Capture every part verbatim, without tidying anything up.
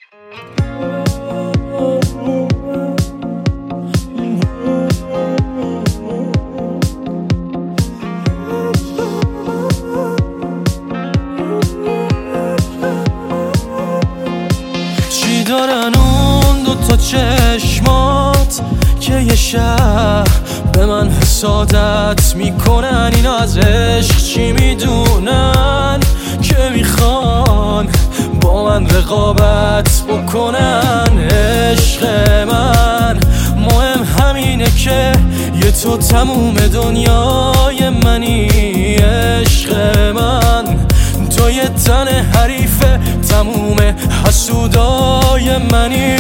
چی دارن اون دوتا چشمات که یه شب به من حسادت میکنن؟ اینا از عشق چی میدونن که میخوان با من رقابت بکنن؟ عشق من مهم همینه که یه تو تموم دنیای منی. عشق من تو یه تن حریف تموم حسودای منی.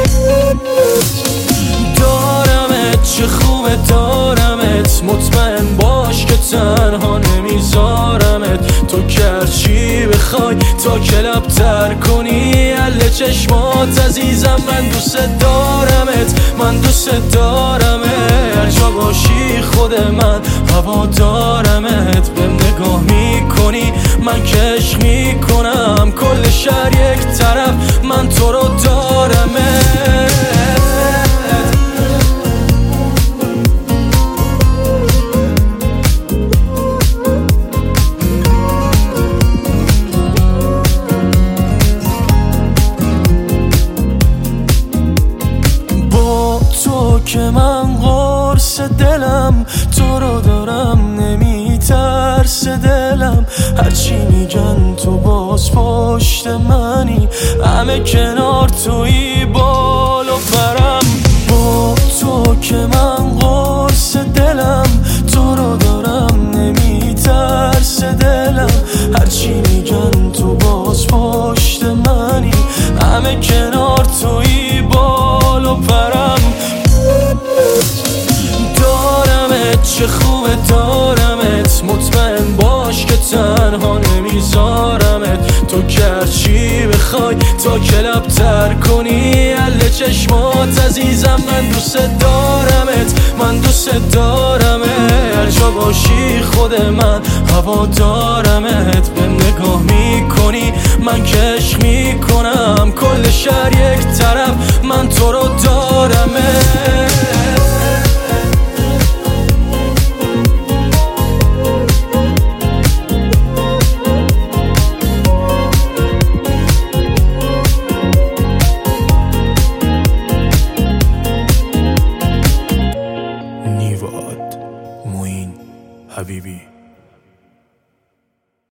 دارمت چه خوبه دارمت، مطمئن باش که تنها نمیذارمت. تو کرچی بخوای تا کلب تر کنی اله چشمات عزیزم. من دوست دارمت، من دوست دارمت، هر جا باشی خود من هوا دارمت. بهم نگاه میکنی من که عشق میکنم، کل شهر یک طرف من تو رو دارمت. که من قرص دلم تو رو دارم، نمیترس دلم. هرچی میگن تو باز پشت منی، همه کنار توی بال و برم. با تو که من قرص دلم تو رو دارم، نمیترس دلم. هرچی میگن تو باز پشت منی، همه کنار توی بال و برم. دارمت چه خوبه دارمت، مطمئن باش که تنها نمیذارمت. تو کرچی بخوای تا کلب تر کنی اله چشمات عزیزم. من دوست دارمت، من دوست دارمت، هر جا باشی خود من هوا دارمت.